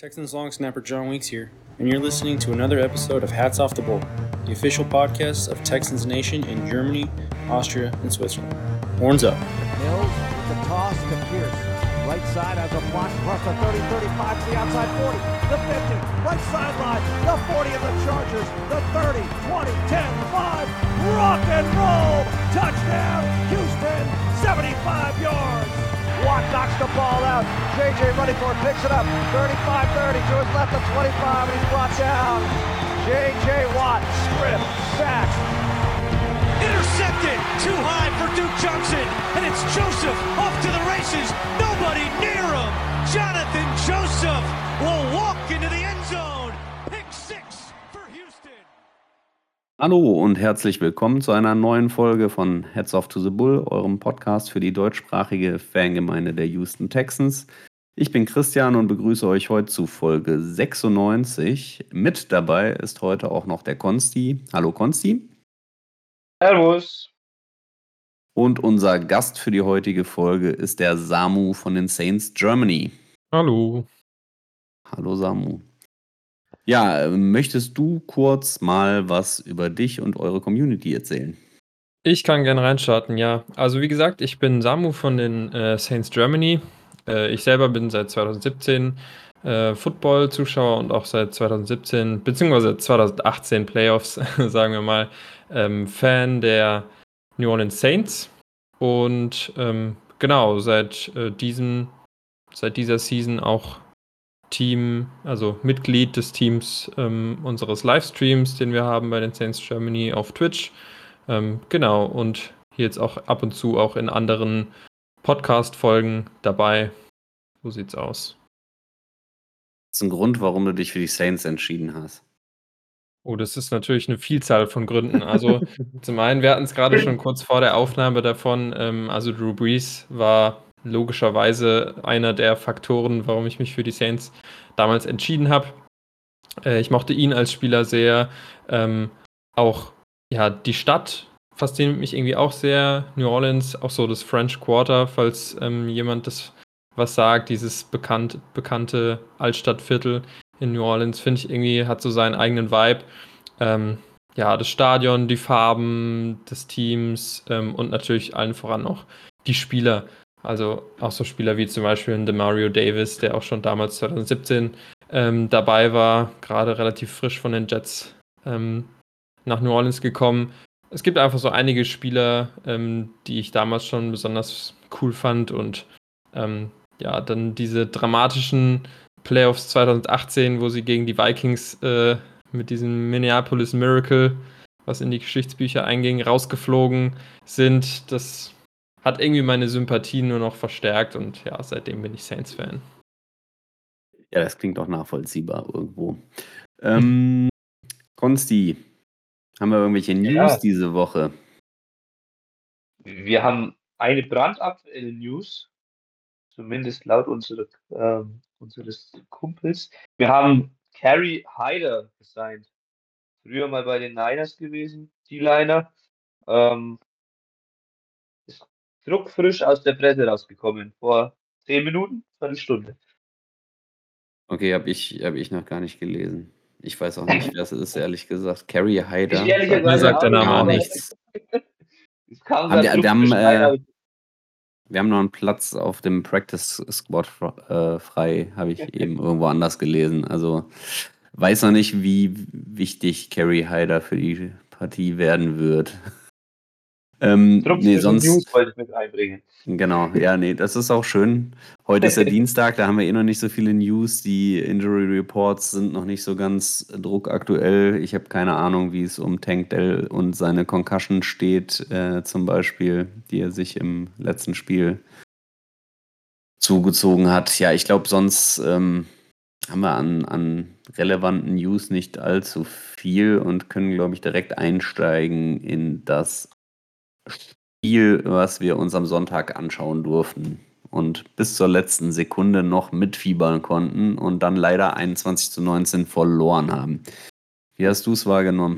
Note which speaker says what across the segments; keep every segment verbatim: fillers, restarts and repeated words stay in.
Speaker 1: Texans long snapper John Weeks here, and you're listening to another episode of Hats Off the Bowl, the official podcast of Texans Nation in Germany, Austria, and Switzerland. Horns up.
Speaker 2: Mills with the toss to Pierce. Right side has a block across the thirty, thirty-five to the outside forty, the fifty, right sideline, the forty of the Chargers, the thirty, twenty, ten, five, rock and roll, touchdown, Houston, seventy-five yards. Watt knocks the ball out. J J running for it, picks it up. thirty-five thirty to his left of twenty-five, and he's brought down. J J Watt, strip, sack.
Speaker 3: Intercepted, too high for Duke Johnson, and it's Joseph off to the races. Nobody near him. Jonathan Joseph will walk into the end zone. Pick six for Houston.
Speaker 4: Hallo und herzlich willkommen zu einer neuen Folge von Hats Off to the Bull, eurem Podcast für die deutschsprachige Fangemeinde der Houston Texans. Ich bin Christian und begrüße euch heute zu Folge sechsundneunzig. Mit dabei ist heute auch noch der Konsti. Hallo Konsti.
Speaker 5: Servus.
Speaker 4: Und unser Gast für die heutige Folge ist der Samu von den Saints Germany.
Speaker 6: Hallo.
Speaker 4: Hallo Samu. Ja, möchtest du kurz mal was über dich und eure Community erzählen?
Speaker 6: Ich kann gerne reinstarten, ja. Also wie gesagt, ich bin Samu von den äh, Saints Germany. Äh, ich selber bin seit zwanzig siebzehn äh, Football-Zuschauer und auch seit zwanzig siebzehn beziehungsweise zwanzig achtzehn Playoffs, sagen wir mal, ähm, Fan der New Orleans Saints. Und ähm, genau, seit äh, diesem, seit dieser Season auch Team, also Mitglied des Teams ähm, unseres Livestreams, den wir haben bei den Saints Germany auf Twitch. Ähm, genau, und hier jetzt auch ab und zu auch in anderen Podcast-Folgen dabei. So sieht's aus.
Speaker 4: Das ist ein Grund, warum du dich für die Saints entschieden hast.
Speaker 6: Oh, das ist natürlich eine Vielzahl von Gründen. Also zum einen, wir hatten es gerade schon kurz vor der Aufnahme davon, ähm, also Drew Brees war logischerweise einer der Faktoren, warum ich mich für die Saints damals entschieden habe. Äh, ich mochte ihn als Spieler sehr. Ähm, auch ja, die Stadt fasziniert mich irgendwie auch sehr. New Orleans, auch so das French Quarter, falls ähm, jemand das was sagt, dieses bekannt, bekannte Altstadtviertel in New Orleans, finde ich irgendwie, hat so seinen eigenen Vibe. Ähm, ja, das Stadion, die Farben des Teams ähm, und natürlich allen voran auch die Spieler. Also auch so Spieler wie zum Beispiel ein Demario Davis, der auch schon damals zwanzig siebzehn ähm, dabei war, gerade relativ frisch von den Jets ähm, nach New Orleans gekommen. Es gibt einfach so einige Spieler, ähm, die ich damals schon besonders cool fand und ähm, ja, dann diese dramatischen Playoffs zwanzig achtzehn, wo sie gegen die Vikings äh, mit diesem Minneapolis Miracle, was in die Geschichtsbücher einging, rausgeflogen sind. Das hat irgendwie meine Sympathien nur noch verstärkt und ja, seitdem bin ich Saints-Fan.
Speaker 4: Ja, das klingt auch nachvollziehbar irgendwo. Ähm, Konsti, haben wir irgendwelche News
Speaker 5: Ja.
Speaker 4: diese Woche?
Speaker 5: Wir haben eine brandaktuelle News, zumindest laut unserer, ähm, unseres Kumpels. Wir haben Kerry Hyder gesigned. Früher mal bei den Niners gewesen, D-Liner. Ähm, ist druckfrisch aus der Presse rausgekommen. Vor zehn Minuten, Viertelstunde.
Speaker 4: Okay, habe ich, hab ich noch gar nicht gelesen. Ich weiß auch nicht, wer es ist, ehrlich gesagt. Carrie Hyder.
Speaker 5: Ich ehrlicherweise
Speaker 6: Mir sagt der
Speaker 5: auch
Speaker 6: Name
Speaker 5: nicht,
Speaker 6: auch
Speaker 5: aber
Speaker 4: nichts.
Speaker 5: Es kam
Speaker 4: Haben
Speaker 5: da
Speaker 4: wir, wir, haben,
Speaker 5: druckfrisch rein,
Speaker 4: äh,
Speaker 5: aber
Speaker 4: wir haben noch einen Platz auf dem Practice Squad äh, frei, habe ich eben irgendwo anders gelesen. Also weiß noch nicht, wie wichtig Carrie Hyder für die Partie werden wird. ähm, nee,
Speaker 5: druckfrische
Speaker 4: sonst.
Speaker 5: News wollte ich mit einbringen.
Speaker 4: Genau, ja, nee, das ist auch schön. Heute ist der Dienstag, da haben wir eh noch nicht so viele News. Die Injury Reports sind noch nicht so ganz druckaktuell. Ich habe keine Ahnung, wie es um Tank Dell und seine Concussion steht, äh, zum Beispiel, die er sich im letzten Spiel zugezogen hat. Ja, ich glaube, sonst ähm, haben wir an, an relevanten News nicht allzu viel und können, glaube ich, direkt einsteigen in das Spiel, was wir uns am Sonntag anschauen durften und bis zur letzten Sekunde noch mitfiebern konnten und dann leider einundzwanzig zu neunzehn verloren haben. Wie hast du es wahrgenommen?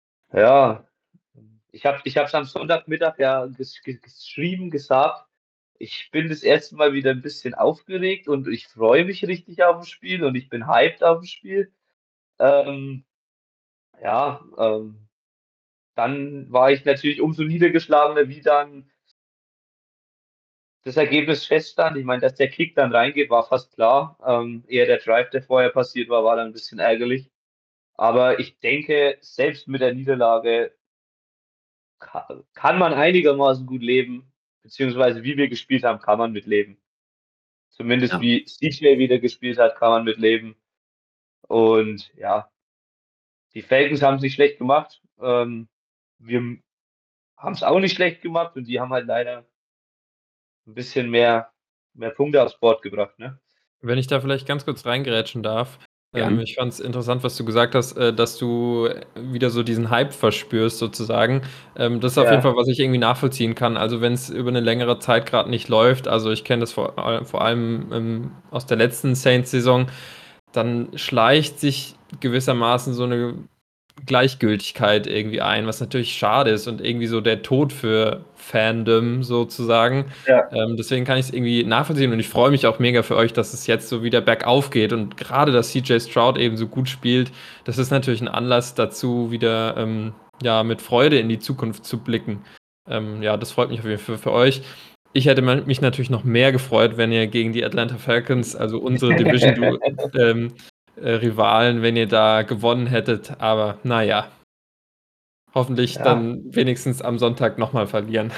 Speaker 5: Ja, ich habe ich hab's am Sonntagmittag ja ges ges geschrieben, gesagt. ich bin das erste Mal wieder ein bisschen aufgeregt und ich freue mich richtig auf das Spiel und ich bin hyped auf das Spiel. Ähm, ja, ähm, dann war ich natürlich umso niedergeschlagener, wie dann das Ergebnis feststand. Ich meine, dass der Kick dann reingeht, war fast klar. Ähm, eher der Drive, der vorher passiert war, war dann ein bisschen ärgerlich. Aber ich denke, selbst mit der Niederlage ka- kann man einigermaßen gut leben, beziehungsweise wie wir gespielt haben, kann man mitleben. Zumindest
Speaker 4: Ja.
Speaker 5: wie C J wieder gespielt hat, kann man mitleben. Und ja, die Falcons haben es nicht schlecht gemacht. Ähm, wir haben es auch nicht schlecht gemacht und die haben halt leider ein bisschen mehr, mehr Punkte aufs Board gebracht, ne?
Speaker 6: Wenn ich da vielleicht ganz kurz reingerätschen darf. Ähm,
Speaker 4: Gern.
Speaker 6: ich fand es interessant, was du gesagt hast, äh, dass du wieder so diesen Hype verspürst sozusagen. Ähm, das ist auf jeden
Speaker 5: Ja,
Speaker 6: Fall, was ich irgendwie nachvollziehen kann. Also wenn es über eine längere Zeit gerade nicht läuft, also ich kenne das vor, all- vor allem ähm, aus der letzten Saints-Saison, dann schleicht sich gewissermaßen so eine Gleichgültigkeit irgendwie ein, was natürlich schade ist und irgendwie so der Tod für Fandom sozusagen.
Speaker 5: ja,
Speaker 6: Ähm, deswegen kann ich es irgendwie nachvollziehen und ich freue mich auch mega für euch, dass es jetzt so wieder bergauf geht und gerade, dass C J Stroud eben so gut spielt, das ist natürlich ein Anlass dazu, wieder ähm, ja, mit Freude in die Zukunft zu blicken. Ähm, ja, das freut mich auf jeden Fall für euch. Ich hätte mich natürlich noch mehr gefreut, wenn ihr gegen die Atlanta Falcons, also unsere Division, du, ähm, äh, Rivalen, wenn ihr da gewonnen hättet. Aber naja, hoffentlich
Speaker 5: ja.
Speaker 6: dann wenigstens am Sonntag nochmal verlieren.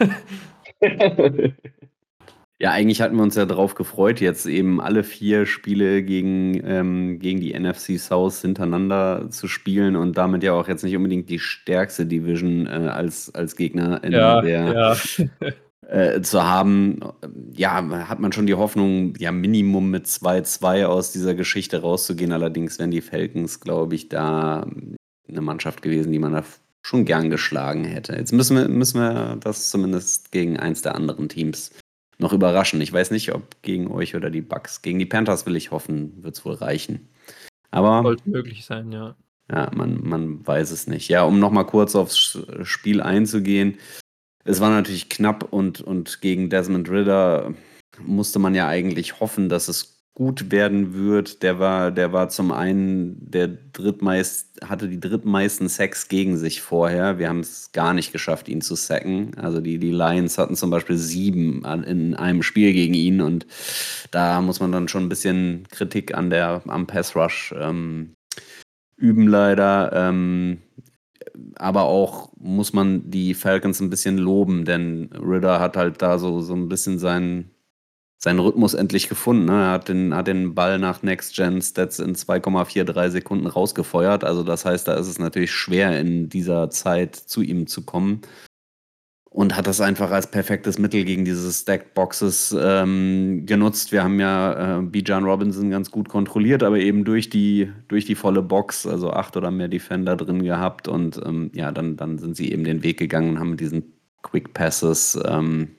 Speaker 4: Ja, eigentlich hatten wir uns ja darauf gefreut, jetzt eben alle vier Spiele gegen, ähm, gegen die N F C South hintereinander zu spielen und damit ja auch jetzt nicht unbedingt die stärkste Division äh, als, als Gegner in
Speaker 6: Ja,
Speaker 4: der
Speaker 6: ja.
Speaker 4: äh, zu haben. Ja, hat man schon die Hoffnung, ja, Minimum mit zwei zwei aus dieser Geschichte rauszugehen. Allerdings wären die Falcons, glaube ich, da eine Mannschaft gewesen, die man da schon gern geschlagen hätte. Jetzt müssen wir, müssen wir das zumindest gegen eins der anderen Teams noch überraschen. Ich weiß nicht, ob gegen euch oder die Bucks. Gegen die Panthers will ich hoffen, wird es wohl reichen. Aber
Speaker 6: Sollte möglich sein, ja.
Speaker 4: ja, man, man weiß es nicht. Ja, um nochmal kurz aufs Spiel einzugehen. Es war natürlich knapp und, und gegen Desmond Ridder musste man ja eigentlich hoffen, dass es gut werden wird. Der war, der war zum einen der drittmeist, hatte die drittmeisten Sacks gegen sich vorher. Wir haben es gar nicht geschafft, ihn zu sacken. Also die, die Lions hatten zum Beispiel sieben an- in einem Spiel gegen ihn und da muss man dann schon ein bisschen Kritik an der, am Pass Rush ähm, üben leider. Ähm, aber auch muss man die Falcons ein bisschen loben, denn Ridder hat halt da so, so ein bisschen seinen, seinen Rhythmus endlich gefunden. Ne? Er hat den, hat den Ball nach Next-Gen-Stats in zwei Komma vierunddreißig Sekunden rausgefeuert. Also das heißt, da ist es natürlich schwer, in dieser Zeit zu ihm zu kommen. Und hat das einfach als perfektes Mittel gegen diese Stacked Boxes ähm, genutzt. Wir haben ja äh, Bijan Robinson ganz gut kontrolliert, aber eben durch die, durch die volle Box, also acht oder mehr Defender drin gehabt. Und ähm, ja, dann, dann sind sie eben den Weg gegangen und haben mit diesen Quick Passes ähm,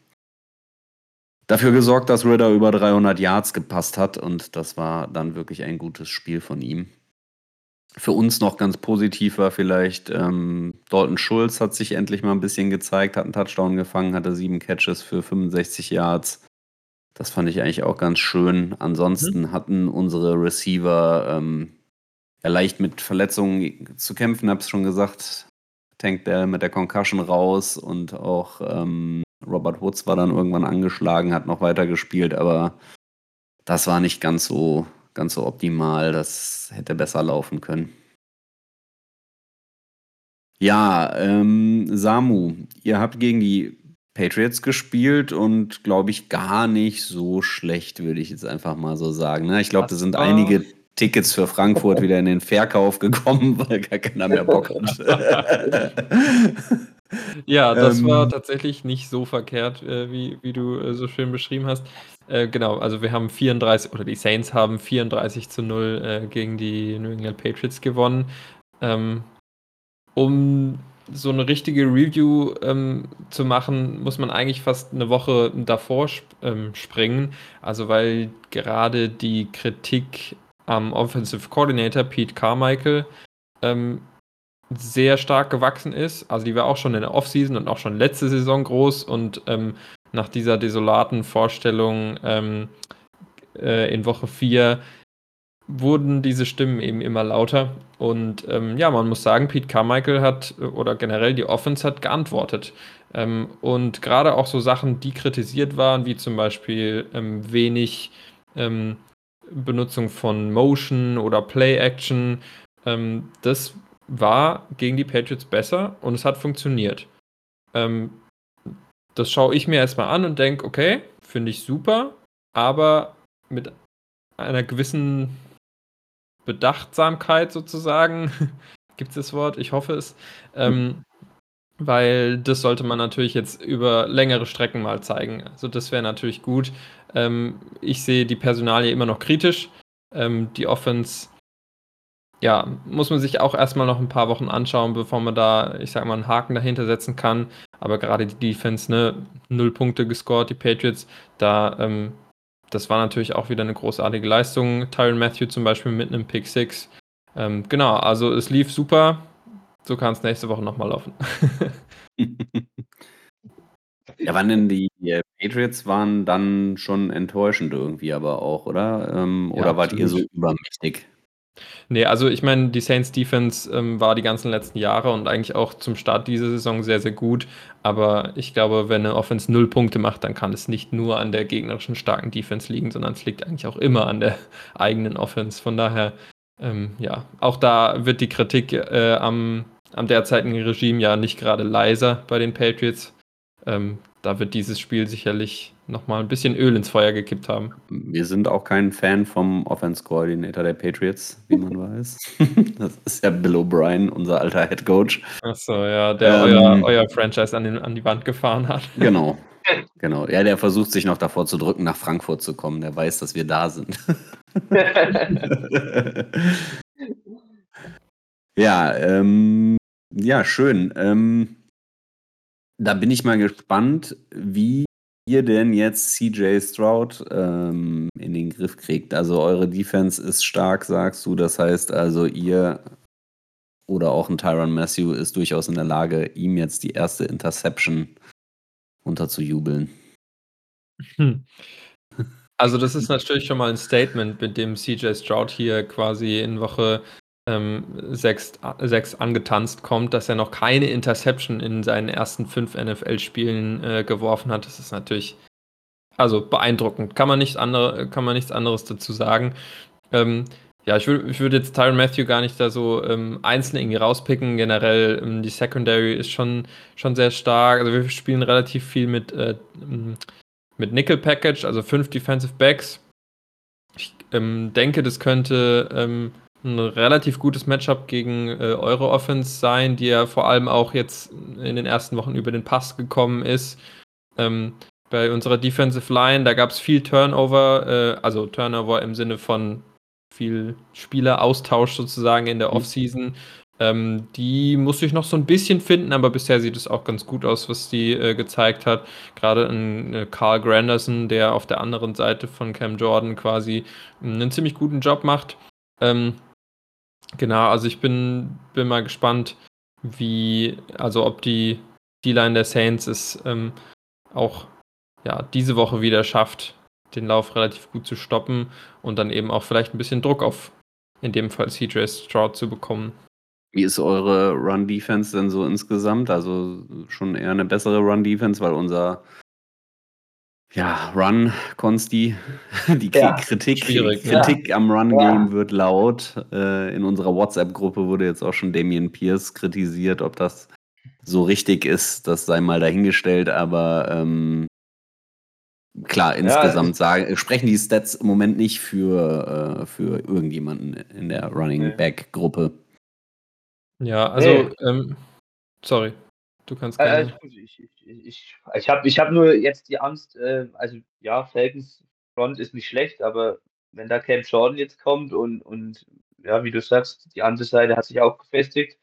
Speaker 4: dafür gesorgt, dass Ridder über dreihundert Yards gepasst hat. Und das war dann wirklich ein gutes Spiel von ihm. Für uns noch ganz positiv war vielleicht, ähm, Dalton Schulz hat sich endlich mal ein bisschen gezeigt, hat einen Touchdown gefangen, hatte sieben Catches für fünfundsechzig Yards. Das fand ich eigentlich auch ganz schön. Ansonsten
Speaker 6: Mhm.
Speaker 4: hatten unsere Receiver ähm, ja leicht mit Verletzungen zu kämpfen, hab's schon gesagt. Tank Dell mit der Concussion raus und auch ähm, Robert Woods war dann irgendwann angeschlagen, hat noch weiter gespielt, aber das war nicht ganz so, ganz so optimal. Das hätte besser laufen können. Ja, ähm, Samu, ihr habt gegen die Patriots gespielt und glaube ich gar nicht so schlecht, würde ich jetzt einfach mal so sagen. Ne? Ich glaube, da
Speaker 6: Das
Speaker 4: sind
Speaker 6: war
Speaker 4: einige Tickets für Frankfurt wieder in den Verkauf gekommen, weil gar keiner mehr Bock hat.
Speaker 6: Ja, das war
Speaker 4: ähm,
Speaker 6: tatsächlich nicht so verkehrt, äh, wie, wie du äh, so schön beschrieben hast. Äh, genau, also wir haben vierunddreißig, oder die Saints haben vierunddreißig zu null äh, gegen die New England Patriots gewonnen. Ähm, um so eine richtige Review ähm, zu machen, muss man eigentlich fast eine Woche davor sp ähm, springen. Also weil gerade die Kritik am Offensive Coordinator Pete Carmichael ähm, sehr stark gewachsen ist. Also die war auch schon in der Offseason und auch schon letzte Saison groß und ähm, nach dieser desolaten Vorstellung ähm, äh, in Woche vier wurden diese Stimmen eben immer lauter. Und ähm, ja, man muss sagen, Pete Carmichael hat äh, oder generell die Offense hat geantwortet. Ähm, und gerade auch so Sachen, die kritisiert waren, wie zum Beispiel ähm, wenig ähm, Benutzung von Motion oder Play-Action, ähm, das war gegen die Patriots besser und es hat funktioniert. Ähm, das schaue ich mir erstmal an und denke, okay, finde ich super, aber mit einer gewissen Bedachtsamkeit sozusagen, gibt es das Wort, ich hoffe es, ähm, weil das sollte man natürlich jetzt über längere Strecken mal zeigen. Also das wäre natürlich gut. Ähm, ich sehe die Personalie immer noch kritisch. Ähm, die Offense, ja, muss man sich auch erstmal noch ein paar Wochen anschauen, bevor man da, ich sag mal, einen Haken dahinter setzen kann. Aber gerade die Defense, ne, null Punkte gescored, die Patriots, da, ähm, das war natürlich auch wieder eine großartige Leistung. Tyrann Mathieu zum Beispiel mit einem Pick Six. Ähm, genau, also es lief super. So kann es nächste Woche nochmal laufen.
Speaker 4: Ja, waren denn die äh, Patriots waren dann schon enttäuschend irgendwie aber auch, oder? Ähm,
Speaker 6: Ja,
Speaker 4: oder wart ihr so
Speaker 6: absolut.
Speaker 4: übermächtig?
Speaker 6: Nee, also ich meine, die Saints Defense ähm, war die ganzen letzten Jahre und eigentlich auch zum Start dieser Saison sehr, sehr gut. Aber ich glaube, wenn eine Offense null Punkte macht, dann kann es nicht nur an der gegnerischen starken Defense liegen, sondern es liegt eigentlich auch immer an der eigenen Offense. Von daher, ähm, ja, auch da wird die Kritik äh, am, am derzeitigen Regime ja nicht gerade leiser bei den Patriots. Ähm, da wird dieses Spiel sicherlich nochmal ein bisschen Öl ins Feuer gekippt haben.
Speaker 4: Wir sind auch kein Fan vom Offense-Coordinator der Patriots, wie man weiß. Das ist ja Bill O'Brien, unser alter Head Coach.
Speaker 6: Achso, ja, der
Speaker 4: Ähm,
Speaker 6: euer, euer Franchise an, den, an die Wand gefahren hat.
Speaker 4: Genau, genau. Ja, der versucht sich noch davor zu drücken, nach Frankfurt zu kommen. Der weiß, dass wir da sind. Ja, ähm, ja, schön. Ähm, da bin ich mal gespannt, wie ihr denn jetzt C J Stroud ähm, in den Griff kriegt. Also eure Defense ist stark, sagst du. Das heißt also, ihr oder auch ein Tyrann Mathieu ist durchaus in der Lage, ihm jetzt die erste Interception unterzujubeln.
Speaker 6: Hm. Also das ist natürlich schon mal ein Statement, mit dem C J Stroud hier quasi in Woche ähm, sechs, sechs angetanzt kommt, dass er noch keine Interception in seinen ersten fünf N F L-Spielen äh, geworfen hat. Das ist natürlich also beeindruckend. Kann man, nicht andere, kann man nichts anderes dazu sagen. Ähm, ja, ich würde ich würd jetzt Tyrann Mathieu gar nicht da so ähm, einzeln irgendwie rauspicken. Generell, ähm, die Secondary ist schon, schon sehr stark. Also wir spielen relativ viel mit, äh, mit Nickel Package, also fünf Defensive Backs. Ich ähm, denke, das könnte ähm, ein relativ gutes Matchup gegen äh, eure Offense sein, die ja vor allem auch jetzt in den ersten Wochen über den Pass gekommen ist. Ähm, bei unserer Defensive Line, da gab es viel Turnover, äh, also Turnover im Sinne von viel Spieleraustausch sozusagen in der
Speaker 4: Mhm.
Speaker 6: Offseason. Ähm, die muss ich noch so ein bisschen finden, aber bisher sieht es auch ganz gut aus, was die äh, gezeigt hat. Gerade ein äh, Carl Granderson, der auf der anderen Seite von Cam Jordan quasi einen ziemlich guten Job macht. Ähm, genau, also ich bin, bin mal gespannt, wie, also ob die D-Line der Saints es ähm, auch ja, diese Woche wieder schafft, den Lauf relativ gut zu stoppen und dann eben auch vielleicht ein bisschen Druck auf, in dem Fall C J Stroud zu bekommen.
Speaker 4: Wie ist eure Run-Defense denn so insgesamt? Also schon eher eine bessere Run-Defense, weil unser ja, Run-Consti, die
Speaker 5: Ja,
Speaker 4: Kritik,
Speaker 6: schwierig, ne?
Speaker 4: Kritik am Run-Game
Speaker 5: Ja.
Speaker 4: wird laut. Äh, in unserer WhatsApp-Gruppe wurde jetzt auch schon Damian Pierce kritisiert, ob das so richtig ist, das sei mal dahingestellt, aber ähm, klar,
Speaker 5: Ja,
Speaker 4: insgesamt
Speaker 5: es-
Speaker 4: sagen, sprechen die Stats im Moment nicht für, äh, für irgendjemanden in der Running
Speaker 5: Nee.
Speaker 4: Back-Gruppe.
Speaker 6: Ja, also,
Speaker 5: Nee.
Speaker 6: ähm, sorry, du kannst
Speaker 5: Äh,
Speaker 6: gerne.
Speaker 5: alles gut. Ich, ich, ich, ich habe ich hab nur jetzt die Angst, äh, also ja, Falcons Front ist nicht schlecht, aber wenn da Cam Jordan jetzt kommt und, und ja, wie du sagst, die andere Seite hat sich auch gefestigt.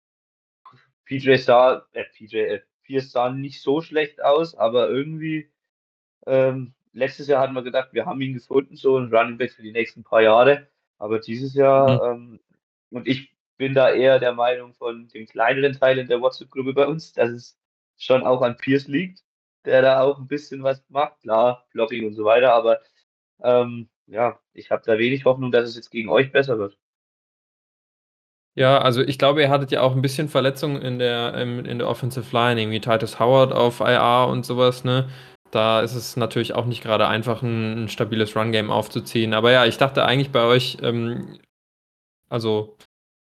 Speaker 5: P J sah, äh, P J, äh, Pierce sah nicht so schlecht aus, aber irgendwie, ähm, letztes Jahr hatten wir gedacht, wir haben ihn gefunden, so ein Running Back für die nächsten paar Jahre. Aber dieses
Speaker 6: Mhm.
Speaker 5: Jahr, ähm, und ich bin da eher der Meinung von den kleineren Teilen der WhatsApp-Gruppe bei uns, dass es schon auch an Pierce liegt. der da auch ein bisschen was macht. Klar, Blocking und so weiter, aber ähm, ja, ich habe da wenig Hoffnung, dass es jetzt gegen euch besser wird.
Speaker 6: Ja, also ich glaube, ihr hattet ja auch ein bisschen Verletzungen in der, ähm, in der Offensive Line, irgendwie Titus Howard auf I R und sowas, ne? Da ist es natürlich auch nicht gerade einfach, ein, ein stabiles Run-Game aufzuziehen. Aber ja, ich dachte eigentlich bei euch, ähm, also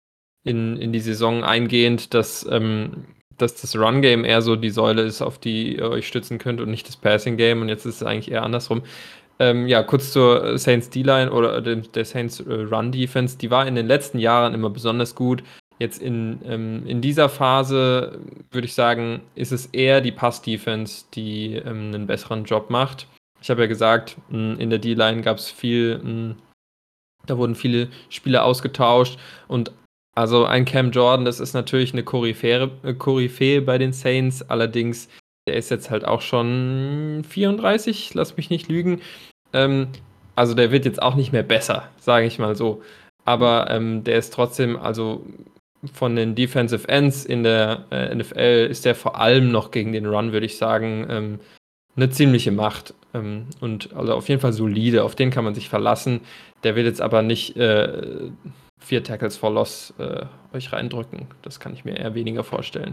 Speaker 6: in, in die Saison eingehend, dass, ähm, dass das Run-Game eher so die Säule ist, auf die ihr euch stützen könnt und nicht das Passing-Game. Und jetzt ist es eigentlich eher andersrum. Ähm, ja, kurz zur Saints D-Line oder der, der Saints äh, Run-Defense. Die war in den letzten Jahren immer besonders gut. Jetzt in, ähm, in dieser Phase würde ich sagen, ist es eher die Pass-Defense, die ähm, einen besseren Job macht. Ich habe ja gesagt, mh, in der D-Line gab es viel, mh, da wurden viele Spieler ausgetauscht und also ein Cam Jordan, das ist natürlich eine Koryphäre, äh, Koryphäe bei den Saints, allerdings der ist jetzt halt auch schon vierunddreißig, lass mich nicht lügen. Ähm, also der wird jetzt auch nicht mehr besser, sage ich mal so. Aber ähm, der ist trotzdem, also von den Defensive Ends in der äh, N F L ist der vor allem noch gegen den Run, würde ich sagen, ähm, eine ziemliche Macht. Ähm, und also auf jeden Fall solide, auf den kann man sich verlassen. Der wird jetzt aber nicht äh, vier Tackles for Loss äh, euch reindrücken. Das kann ich mir eher weniger vorstellen.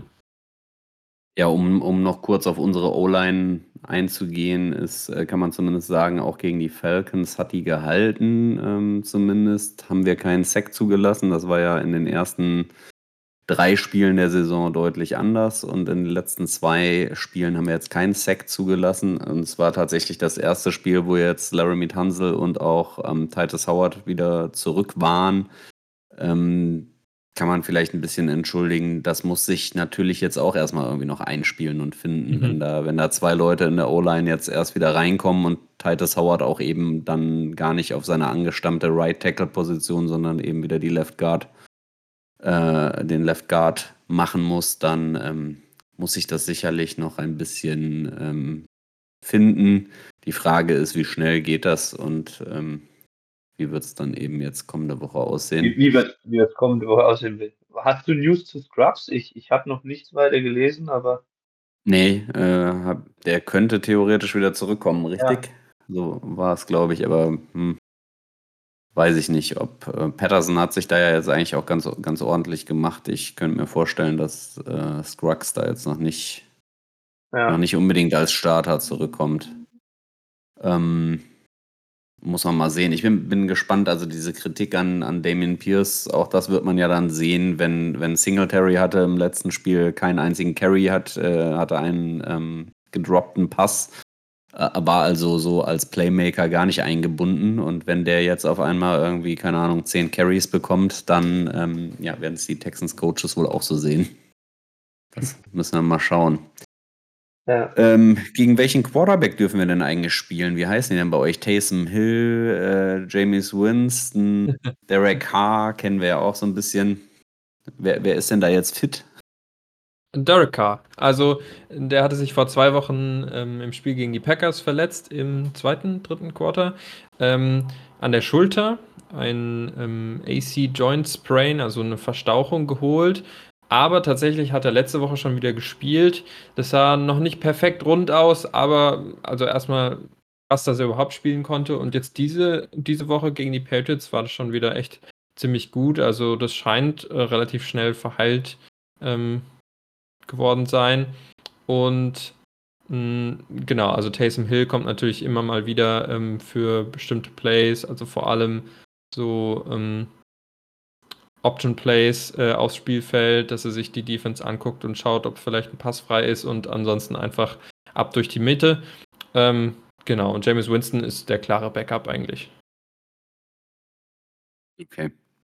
Speaker 4: Ja, um, um noch kurz auf unsere O-Line einzugehen, ist, äh, kann man zumindest sagen, auch gegen die Falcons hat die gehalten, ähm, zumindest. Haben wir keinen Sack zugelassen. Das war ja in den ersten drei Spielen der Saison deutlich anders. Und in den letzten zwei Spielen haben wir jetzt keinen Sack zugelassen. Und es war tatsächlich das erste Spiel, wo jetzt Laramie Tunsil und auch ähm, Titus Howard wieder zurück waren. Ähm, kann man vielleicht ein bisschen entschuldigen. Das muss sich natürlich jetzt auch erstmal irgendwie noch einspielen und finden,
Speaker 6: Mhm.
Speaker 4: wenn da, wenn da zwei Leute in der O-Line jetzt erst wieder reinkommen und Titus Howard auch eben dann gar nicht auf seine angestammte Right-Tackle-Position, sondern eben wieder die Left Guard, äh, den Left Guard machen muss, dann ähm, muss sich das sicherlich noch ein bisschen ähm, finden. Die Frage ist, wie schnell geht das und ähm, wie wird es dann eben jetzt kommende Woche aussehen?
Speaker 5: Wie, wie wird wie wird's kommende Woche aussehen? Hast du News zu Scrubs? Ich, ich habe noch nichts weiter gelesen, aber
Speaker 4: Nee, äh, hab, der könnte theoretisch wieder zurückkommen, richtig? So war es, glaube ich, aber hm, weiß ich nicht, ob äh, Patterson hat sich da ja jetzt eigentlich auch ganz, ganz ordentlich gemacht. Ich könnte mir vorstellen, dass äh, Scruggs da jetzt noch nicht,
Speaker 5: ja.
Speaker 4: noch nicht unbedingt als Starter zurückkommt. Ähm, muss man mal sehen. Ich bin, bin gespannt, also diese Kritik an, an Dameon Pierce, auch das wird man ja dann sehen, wenn, wenn Singletary hatte im letzten Spiel keinen einzigen Carry hat, äh, hatte einen ähm, gedroppten Pass, äh, war also so als Playmaker gar nicht eingebunden und wenn der jetzt auf einmal irgendwie, keine Ahnung, zehn Carries bekommt, dann ähm, ja, werden es die Texans Coaches wohl auch so sehen. Das müssen wir mal schauen.
Speaker 5: Ja.
Speaker 4: Ähm, gegen welchen Quarterback dürfen wir denn eigentlich spielen? Wie heißen die denn bei euch? Taysom Hill, äh, Jameis Winston, Derek Carr kennen wir ja auch so ein bisschen. Wer, wer ist denn da jetzt fit?
Speaker 6: Derek Carr. Also, der hatte sich vor zwei Wochen ähm, im Spiel gegen die Packers verletzt, im zweiten, dritten Quarter, ähm, an der Schulter. Ein ähm, A C Joint Sprain, also eine Verstauchung geholt. Aber tatsächlich hat er letzte Woche schon wieder gespielt. Das sah noch nicht perfekt rund aus, aber also erstmal krass, dass er überhaupt spielen konnte. Und jetzt diese, diese Woche gegen die Patriots war das schon wieder echt ziemlich gut. Also das scheint äh, relativ schnell verheilt ähm, geworden sein. Und mh, genau, also Taysom Hill kommt natürlich immer mal wieder ähm, für bestimmte Plays, also vor allem so ähm, Option Plays äh, aufs Spielfeld, dass er sich die Defense anguckt und schaut, ob vielleicht ein Pass frei ist und ansonsten einfach ab durch die Mitte. Ähm, genau, und Jameis Winston ist der klare Backup eigentlich.
Speaker 4: Okay.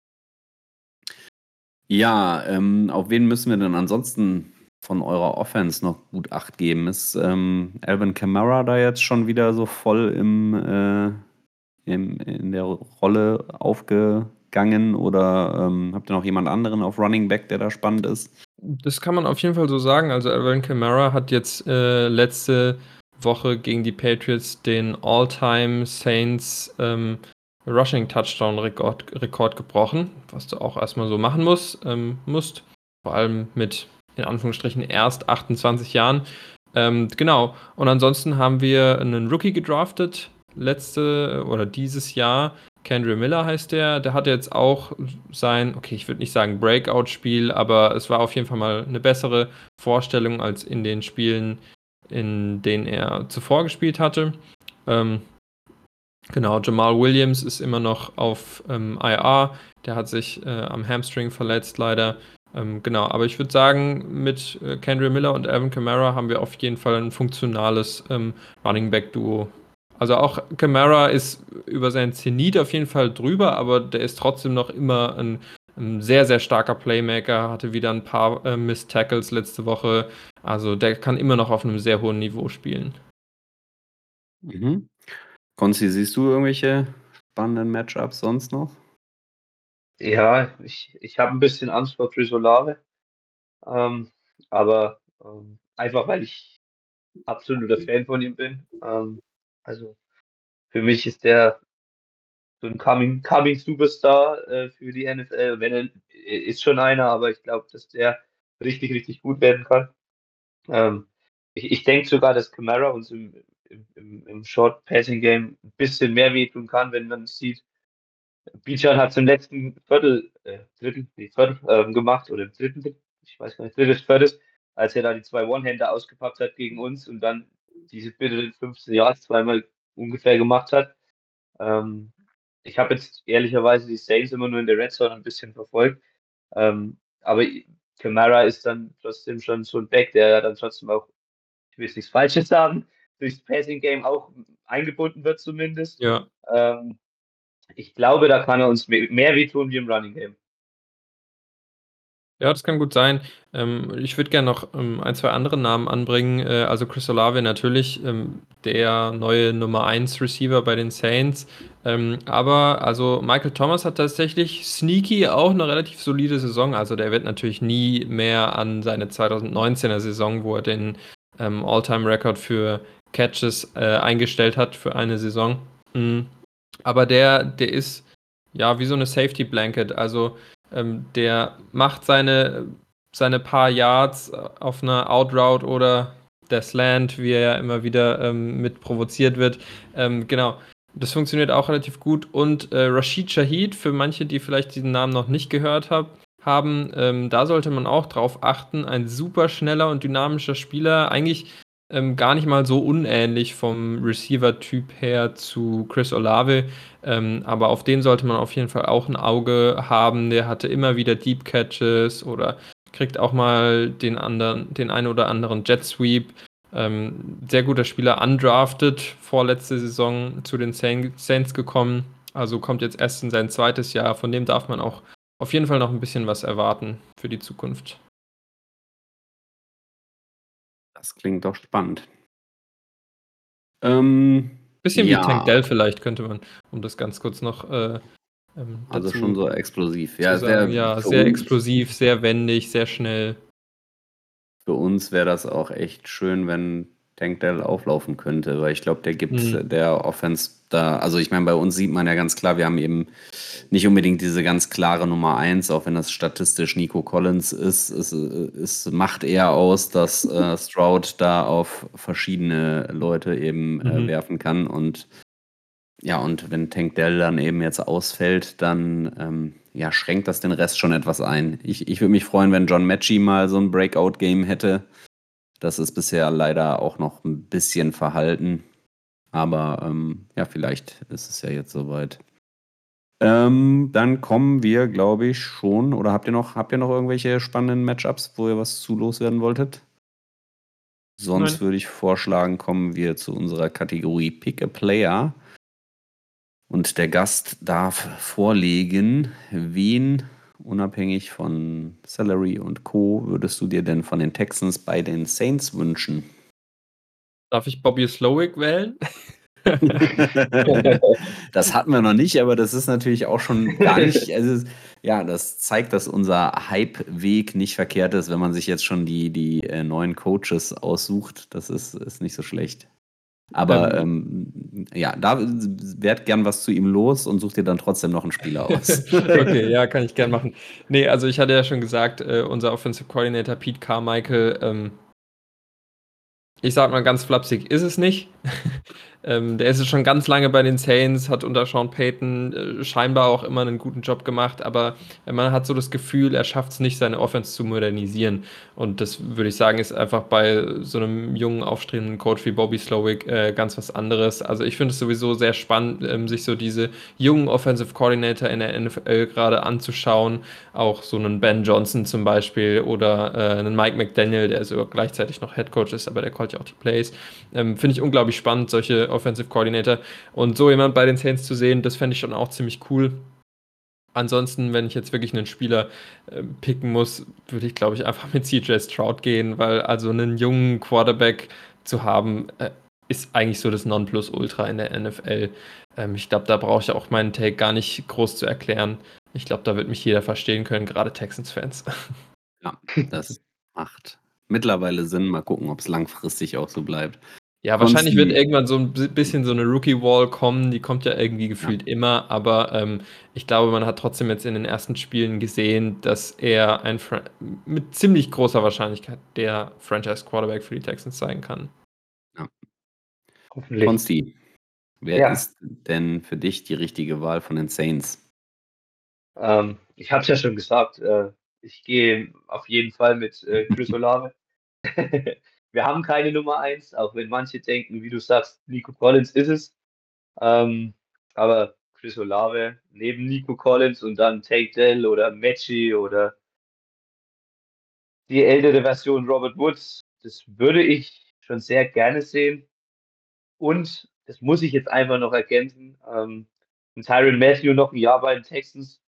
Speaker 4: Ja, ähm, auf wen müssen wir denn ansonsten von eurer Offense noch gut Acht geben? Ist ähm, Alvin Kamara da jetzt schon wieder so voll im, äh, im, in der Rolle aufgegangen oder ähm, habt ihr noch jemand anderen auf Running Back, der da spannend ist?
Speaker 6: Das kann man auf jeden Fall so sagen. Also Alvin Kamara hat jetzt äh, letzte Woche gegen die Patriots den All-Time Saints ähm, Rushing Touchdown Rekord, Rekord gebrochen, was du auch erstmal so machen musst, ähm, musst. Vor allem mit in Anführungsstrichen erst achtundzwanzig Jahren. Ähm, genau. Und ansonsten haben wir einen Rookie gedraftet, letzte oder dieses Jahr. Kendra Miller heißt der. Der hatte jetzt auch sein, okay, ich würde nicht sagen Breakout-Spiel, aber es war auf jeden Fall mal eine bessere Vorstellung als in den Spielen, in denen er zuvor gespielt hatte. Ähm, genau, Jamal Williams ist immer noch auf ähm, I R. Der hat sich äh, am Hamstring verletzt, leider. Ähm, genau, aber ich würde sagen, mit äh, Kendra Miller und Alvin Kamara haben wir auf jeden Fall ein funktionales ähm, Running Back Duo. Also auch Kamara ist über seinen Zenit auf jeden Fall drüber, aber der ist trotzdem noch immer ein, ein sehr, sehr starker Playmaker, hatte wieder ein paar äh, Missed Tackles letzte Woche. Also der kann immer noch auf einem sehr hohen Niveau spielen.
Speaker 4: Mhm. Konzi, siehst du irgendwelche spannenden Matchups sonst noch?
Speaker 5: Ja, ich, ich habe ein bisschen Angst vor Chris Olave, ähm, aber ähm, einfach weil ich absoluter Fan von ihm bin. Ähm, also für mich ist der so ein Coming, Coming Superstar äh, für die N F L. Wenn er er ist schon einer, aber ich glaube, dass der richtig, richtig gut werden kann. Ähm, ich ich denke sogar, dass Kamara uns im, im, im, im Short Passing Game ein bisschen mehr wehtun kann, wenn man sieht. Bijan hat es im letzten Viertel, äh, Drittel, nee, Viertel ähm, gemacht oder im dritten, Drittel, ich weiß gar nicht, drittes, viertes, als er da die zwei One-Hander ausgepackt hat gegen uns und dann diese bitte fünfzehn Yards zweimal ungefähr gemacht hat. Ähm, ich habe jetzt ehrlicherweise die Saints immer nur in der Red Zone ein bisschen verfolgt. Ähm, aber Kamara ist dann trotzdem schon so ein Back, der ja dann trotzdem auch, ich will jetzt nichts Falsches sagen, durchs Passing Game auch eingebunden wird zumindest.
Speaker 6: Ja.
Speaker 5: Ähm, ich glaube, da kann er uns mehr, mehr wehtun wie im Running Game.
Speaker 6: Ja, das kann gut sein. Ähm, ich würde gerne noch ähm, ein, zwei andere Namen anbringen. Äh, also Chris Olave natürlich, ähm, der neue Nummer eins Receiver bei den Saints. Ähm, aber also Michael Thomas hat tatsächlich sneaky auch eine relativ solide Saison. Also der wird natürlich nie mehr an seine zwanzig neunzehner Saison, wo er den ähm, All-Time-Record für Catches äh, eingestellt hat für eine Saison. Mhm. Aber der, der ist ja wie so eine Safety Blanket. Also ähm, der macht seine, seine paar Yards auf einer Outroute oder der Slant, wie er ja immer wieder ähm, mit provoziert wird. Ähm, genau. Das funktioniert auch relativ gut. Und äh, Rashid Shaheed, für manche, die vielleicht diesen Namen noch nicht gehört hab, haben, ähm, da sollte man auch drauf achten. Ein super schneller und dynamischer Spieler. Eigentlich ähm, gar nicht mal so unähnlich vom Receiver-Typ her zu Chris Olave. Ähm, aber auf den sollte man auf jeden Fall auch ein Auge haben. Der hatte immer wieder Deep Catches oder kriegt auch mal den anderen, den einen oder anderen Jet Sweep. Ähm, sehr guter Spieler, undrafted, vorletzte Saison zu den Saints gekommen. Also kommt jetzt erst in sein zweites Jahr. Von dem darf man auch auf jeden Fall noch ein bisschen was erwarten für die Zukunft.
Speaker 4: Das klingt doch spannend. Ähm,
Speaker 6: Bisschen
Speaker 4: ja,
Speaker 6: wie Tank Dell vielleicht könnte man, um das ganz kurz noch äh, ähm,
Speaker 4: also
Speaker 6: dazu
Speaker 4: schon so explosiv.
Speaker 6: zu
Speaker 4: Ja, es
Speaker 6: sagen.
Speaker 4: wär
Speaker 6: Ja,
Speaker 4: für
Speaker 6: sehr
Speaker 4: uns,
Speaker 6: explosiv, sehr wendig, sehr schnell.
Speaker 4: für uns wäre das auch echt schön, wenn Tank Dell auflaufen könnte, weil ich glaube, der gibt
Speaker 6: Mhm.
Speaker 4: der Offense da, also ich meine, bei uns sieht man ja ganz klar, wir haben eben nicht unbedingt diese ganz klare Nummer eins, auch wenn das statistisch Nico Collins ist. Es, es macht eher aus, dass äh, Stroud da auf verschiedene Leute eben äh,
Speaker 6: Mhm.
Speaker 4: werfen kann. Und ja, und wenn Tank Dell dann eben jetzt ausfällt, dann ähm, ja, schränkt das den Rest schon etwas ein. Ich, ich würde mich freuen, wenn John Mechie mal so ein Breakout-Game hätte. Das ist bisher leider auch noch ein bisschen verhalten. Aber ähm, ja, vielleicht ist es ja jetzt soweit. Ähm, dann kommen wir, glaube ich, schon. Oder habt ihr noch, habt ihr noch irgendwelche spannenden Matchups, wo ihr was zu loswerden wolltet? Sonst
Speaker 6: Nein.
Speaker 4: würde ich vorschlagen, kommen wir zu unserer Kategorie Pick a Player. Und der Gast darf vorlegen, wen, unabhängig von Salary und Co., würdest du dir denn von den Texans bei den Saints wünschen?
Speaker 6: Darf ich Bobby Slowick wählen?
Speaker 4: Das hatten wir noch nicht, aber das ist natürlich auch schon gar nicht, also ja, das zeigt, dass unser Hype-Weg nicht verkehrt ist, wenn man sich jetzt schon die, die äh, neuen Coaches aussucht. Das ist, ist nicht so schlecht. Aber
Speaker 6: Ähm,
Speaker 4: ähm, ja, da werd gern was zu ihm los und such dir dann trotzdem noch einen Spieler aus.
Speaker 6: Okay, ja, kann ich gern machen. Nee, also ich hatte ja schon gesagt, äh, unser Offensive Coordinator Pete Carmichael, ähm, Ich sag mal ganz flapsig, ist es nicht. ähm, der ist schon ganz lange bei den Saints, hat unter Sean Payton äh, scheinbar auch immer einen guten Job gemacht, aber man hat so das Gefühl, er schafft es nicht, seine Offense zu modernisieren. Und das würde ich sagen, ist einfach bei so einem jungen, aufstrebenden Coach wie Bobby Slowick äh, ganz was anderes. Also ich finde es sowieso sehr spannend, ähm, sich so diese jungen Offensive Coordinator in der N F L gerade anzuschauen. Auch so einen Ben Johnson zum Beispiel oder äh, einen Mike McDaniel, der sogar gleichzeitig noch Head Coach ist, aber der callt ja auch die Plays. Ähm, finde ich unglaublich spannend, solche Offensive Coordinator. Und so jemand bei den Saints zu sehen, das fände ich schon auch ziemlich cool. Ansonsten, wenn ich jetzt wirklich einen Spieler äh, picken muss, würde ich, glaube ich, einfach mit C J Stroud gehen, weil also einen jungen Quarterback zu haben, äh, ist eigentlich so das Nonplusultra in der N F L. Ähm, ich glaube, da brauche ich auch meinen Take gar nicht groß zu erklären. Ich glaube, da wird mich jeder verstehen können, gerade Texans-Fans.
Speaker 4: Ja, das macht mittlerweile Sinn. Mal gucken, ob es langfristig auch so bleibt.
Speaker 6: Ja, wahrscheinlich wird
Speaker 4: Konsti,
Speaker 6: irgendwann so ein bi- bisschen so eine Rookie-Wall kommen, die kommt ja irgendwie gefühlt immer, aber ähm, ich glaube, man hat trotzdem jetzt in den ersten Spielen gesehen, dass er ein Fra mit ziemlich großer Wahrscheinlichkeit der Franchise-Quarterback für die Texans sein kann.
Speaker 5: Hoffentlich.
Speaker 4: Konsti, wer
Speaker 5: Ja.
Speaker 4: ist denn für dich die richtige Wahl von den Saints?
Speaker 5: Ähm, ich habe es ja schon gesagt, äh, ich gehe auf jeden Fall mit äh, Chris Olave. Wir haben keine Nummer eins, auch wenn manche denken, wie du sagst, Nico Collins ist es. Ähm, aber Chris Olave neben Nico Collins und dann Tank Dell oder Mechie oder die ältere Version Robert Woods, das würde ich schon sehr gerne sehen. Und das muss ich jetzt einfach noch ergänzen. Ähm, Tyrann Mathieu noch ein Jahr bei den Texans.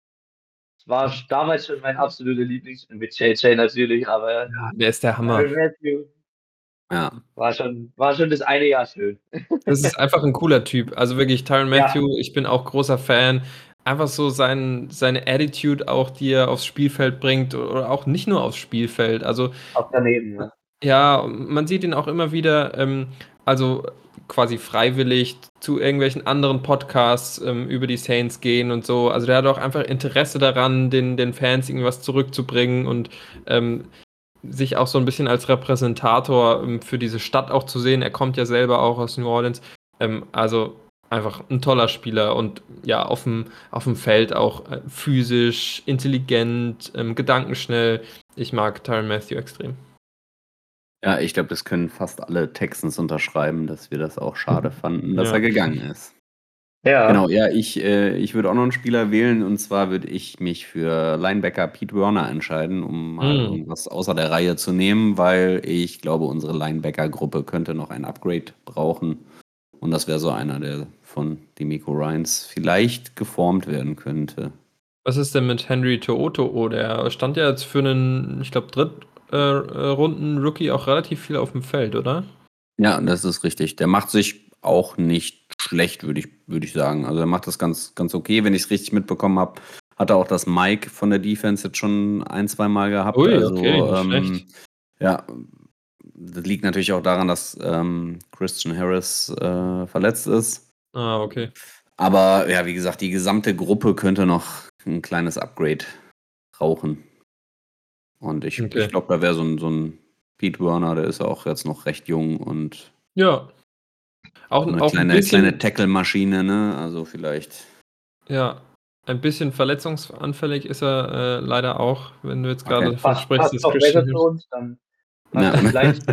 Speaker 5: Das war damals schon mein absoluter Lieblings mit J J natürlich, aber
Speaker 6: Ja, der ist der Hammer.
Speaker 5: Tyrann Mathieu
Speaker 4: Ja,
Speaker 5: war schon, war schon das eine Jahr schön.
Speaker 6: Das ist einfach ein cooler Typ. Also wirklich, Tyrann
Speaker 5: Ja.
Speaker 6: Mathieu, ich bin auch großer Fan. Einfach so sein, seine Attitude auch, die er aufs Spielfeld bringt oder auch nicht nur aufs Spielfeld. Also
Speaker 5: Auch daneben, ja.
Speaker 6: ja, man sieht ihn auch immer wieder, ähm, also quasi freiwillig zu irgendwelchen anderen Podcasts ähm, über die Saints gehen und so. Also der hat auch einfach Interesse daran, den, den Fans irgendwas zurückzubringen und ähm, sich auch so ein bisschen als Repräsentator ähm, für diese Stadt auch zu sehen. Er kommt ja selber auch aus New Orleans. Ähm, also einfach ein toller Spieler und ja, auf dem, auf dem Feld auch äh, physisch, intelligent, ähm, gedankenschnell. Ich mag Tyrann Mathieu extrem.
Speaker 4: ja, ich glaube, das können fast alle Texans unterschreiben, dass wir das auch schade fanden, dass
Speaker 6: Ja.
Speaker 4: er gegangen ist.
Speaker 5: Ja.
Speaker 4: Genau, ja, ich, äh, ich würde auch noch einen Spieler wählen und zwar würde ich mich für Linebacker Pete Werner entscheiden, um mal
Speaker 6: Mm.
Speaker 4: irgendwas außer der Reihe zu nehmen, weil ich glaube, unsere Linebacker-Gruppe könnte noch ein Upgrade brauchen und das wäre so einer, der von D'Amico Ryans vielleicht geformt werden könnte.
Speaker 6: Was ist denn mit Henry To'oTo'o? Der stand ja jetzt für einen, ich glaube, Drittrunden-Rookie auch relativ viel auf dem Feld, oder?
Speaker 4: Ja, das ist richtig. Der macht sich auch nicht schlecht, würde ich, würde ich sagen. Also er macht das ganz, ganz okay. Wenn ich es richtig mitbekommen habe, hat er auch das Mike von der Defense jetzt schon ein, zwei Mal gehabt.
Speaker 6: Ui,
Speaker 4: also,
Speaker 6: okay, nicht
Speaker 4: ähm,
Speaker 6: schlecht.
Speaker 4: ja, das liegt natürlich auch daran, dass ähm, Christian Harris äh, verletzt ist.
Speaker 6: Ah, okay.
Speaker 4: Aber ja, wie gesagt, die gesamte Gruppe könnte noch ein kleines Upgrade brauchen. Und ich,
Speaker 6: Okay.
Speaker 4: ich glaube, da wäre so ein, so ein Pete Werner, der ist ja auch jetzt noch recht jung und
Speaker 6: Ja. Auch,
Speaker 4: so eine
Speaker 6: auch
Speaker 4: kleine,
Speaker 6: ein bisschen,
Speaker 4: kleine Tackle-Maschine, ne? Also vielleicht.
Speaker 6: ja, ein bisschen verletzungsanfällig ist er äh, leider auch, wenn du jetzt gerade
Speaker 4: Okay.
Speaker 6: davon
Speaker 5: Passt,
Speaker 6: sprichst,
Speaker 5: passt
Speaker 6: dass
Speaker 5: doch
Speaker 6: Christian
Speaker 5: besser zu
Speaker 6: Harris.
Speaker 5: uns, dann
Speaker 4: Ja.
Speaker 5: passt das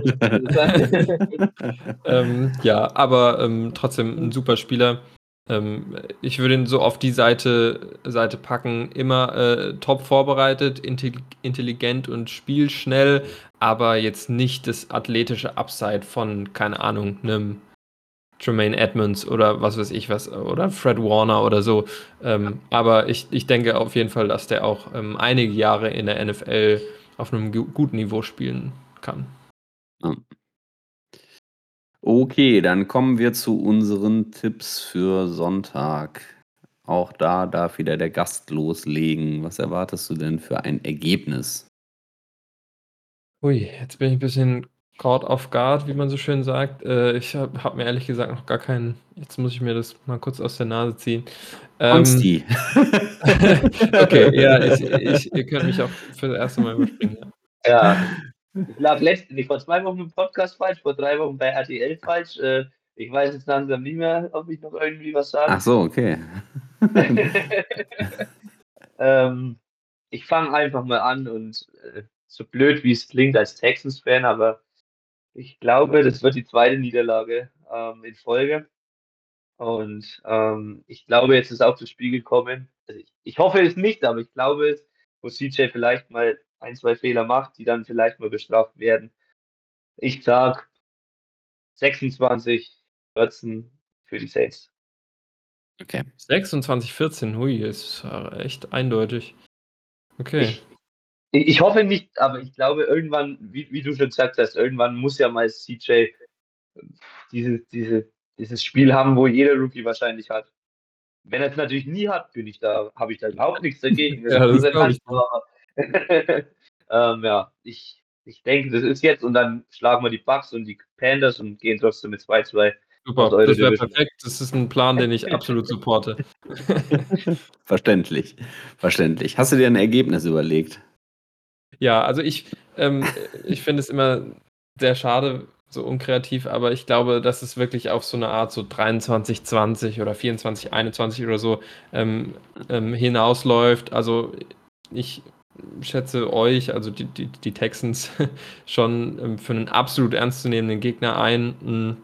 Speaker 5: gleich.
Speaker 6: ähm, ja, aber ähm, trotzdem ein super Spieler. Ähm, ich würde ihn so auf die Seite, Seite packen, immer äh, top vorbereitet, intelli- intelligent und spielschnell, aber jetzt nicht das athletische Upside von, keine Ahnung, einem Jermaine Edmonds oder was weiß ich was, oder Fred Warner oder so. Ähm, aber ich, ich denke auf jeden Fall, dass der auch ähm, einige Jahre in der N F L auf einem gu- guten Niveau spielen kann.
Speaker 4: Ja. Okay, dann kommen wir zu unseren Tipps für Sonntag. Auch da darf wieder der Gast loslegen. Was erwartest du denn für ein Ergebnis?
Speaker 6: Ui, jetzt bin ich ein bisschen caught off guard, wie man so schön sagt. Äh, ich habe hab mir ehrlich gesagt noch gar keinen. Jetzt muss ich mir das mal kurz aus der Nase ziehen. Ähm,
Speaker 4: Konsti.
Speaker 6: okay, ja, ich, ich, ihr könnt mich auch für das erste Mal überspringen. Ja.
Speaker 5: Ja, Ich lag letztens, vor zwei Wochen im Podcast falsch, vor drei Wochen bei R T L falsch. Äh, ich weiß jetzt langsam nicht mehr, ob ich noch irgendwie was
Speaker 4: Ach
Speaker 5: sage.
Speaker 4: so, okay.
Speaker 5: ähm, ich fange einfach mal an und äh, so blöd wie es klingt als Texans-Fan, aber ich glaube, das wird die zweite Niederlage ähm, in Folge. Und ähm, ich glaube, jetzt ist auch das Spiel gekommen. Also ich, ich hoffe es nicht, aber ich glaube es, wo C J vielleicht mal ein, zwei Fehler macht, die dann vielleicht mal bestraft werden. Ich sag sechsundzwanzig vierzehn für die Saints.
Speaker 4: Okay.
Speaker 6: sechsundzwanzig vierzehn, hui, ist äh, echt eindeutig. Okay.
Speaker 5: Ich, ich ich hoffe nicht, aber ich glaube, irgendwann, wie, wie du schon gesagt hast, irgendwann muss ja mal C J dieses, diese, dieses Spiel haben, wo jeder Rookie wahrscheinlich hat. Wenn er es natürlich nie hat, bin ich da, habe ich da überhaupt nichts dagegen. Das
Speaker 6: Ja,
Speaker 5: ist
Speaker 6: das
Speaker 5: unser
Speaker 6: glaube ich.
Speaker 5: Kanzler. ähm, ja, ich, ich denke, das ist jetzt und dann schlagen wir die Bucks und die Panthers und gehen trotzdem mit zwei zwei aus
Speaker 6: Super,
Speaker 5: eurer
Speaker 6: das wäre
Speaker 5: Division.
Speaker 6: perfekt. Das ist ein Plan, den ich absolut supporte.
Speaker 4: Verständlich. Verständlich. Hast du dir ein Ergebnis überlegt?
Speaker 6: Ja, also ich, ähm, ich finde es immer sehr schade, so unkreativ, aber ich glaube, dass es wirklich auf so eine Art so dreiundzwanzig zwanzig oder vierundzwanzig einundzwanzig oder so ähm, ähm, hinausläuft. Also ich schätze euch, also die, die, die Texans, schon ähm, für einen absolut ernstzunehmenden Gegner ein. Mm.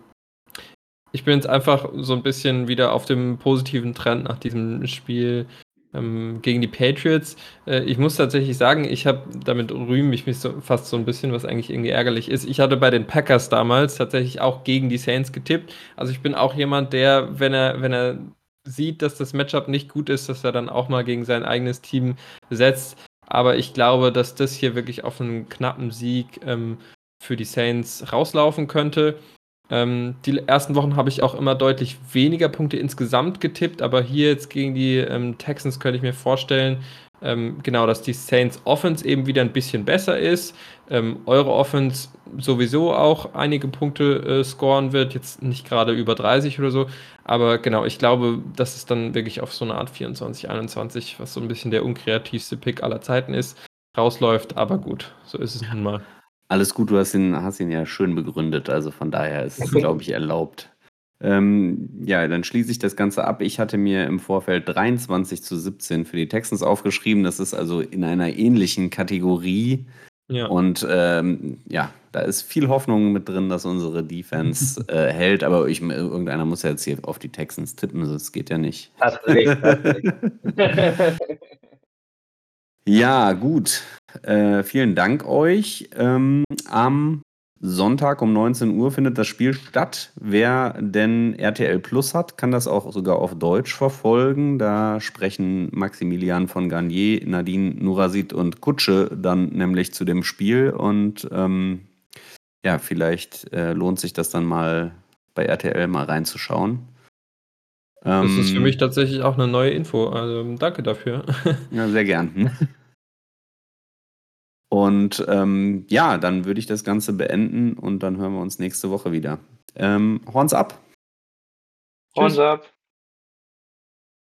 Speaker 6: Ich bin jetzt einfach so ein bisschen wieder auf dem positiven Trend nach diesem Spiel ähm, gegen die Patriots. Äh, ich muss tatsächlich sagen, ich habe damit rühme ich mich so, fast so ein bisschen, was eigentlich irgendwie ärgerlich ist. Ich hatte bei den Packers damals tatsächlich auch gegen die Saints getippt. Also ich bin auch jemand, der, wenn er, wenn er sieht, dass das Matchup nicht gut ist, dass er dann auch mal gegen sein eigenes Team setzt. Aber ich glaube, dass das hier wirklich auf einen knappen Sieg ähm, für die Saints rauslaufen könnte. Ähm, die ersten Wochen habe ich auch immer deutlich weniger Punkte insgesamt getippt, aber hier jetzt gegen die ähm, Texans könnte ich mir vorstellen, ähm, genau, dass die Saints Offense eben wieder ein bisschen besser ist. Ähm, eure Offense sowieso auch einige Punkte äh, scoren wird, jetzt nicht gerade über dreißig oder so, aber genau, ich glaube, dass es dann wirklich auf so eine Art vierundzwanzig einundzwanzig, was so ein bisschen der unkreativste Pick aller Zeiten ist, rausläuft, aber gut, so ist es nun mal.
Speaker 4: Alles gut, du hast ihn, hast ihn ja schön begründet, also von daher ist es, glaube ich, erlaubt. Ähm, ja, dann schließe ich das Ganze ab. Ich hatte mir im Vorfeld dreiundzwanzig zu siebzehn für die Texans aufgeschrieben. Das ist also in einer ähnlichen Kategorie.
Speaker 6: Ja.
Speaker 4: Und ähm, ja, da ist viel Hoffnung mit drin, dass unsere Defense äh, hält. Aber ich, irgendeiner muss ja jetzt hier auf die Texans tippen, das geht ja nicht.
Speaker 5: Hast recht, hast recht.
Speaker 4: Ja, gut. Äh, vielen Dank euch. Ähm, am Sonntag um neunzehn Uhr findet das Spiel statt. Wer denn R T L Plus hat, kann das auch sogar auf Deutsch verfolgen. Da sprechen Maximilian von Garnier, Nadine Nurasid und Kutsche dann nämlich zu dem Spiel. Und ähm, ja, vielleicht äh, lohnt sich das dann mal bei R T L mal reinzuschauen.
Speaker 6: Das ist für
Speaker 4: Ähm,
Speaker 6: mich tatsächlich auch eine neue Info. Also danke dafür.
Speaker 4: Ja, sehr gern. Und ähm, ja, dann würde ich das Ganze beenden und dann hören wir uns nächste Woche wieder. Ähm, Horns ab.
Speaker 5: Horns ab.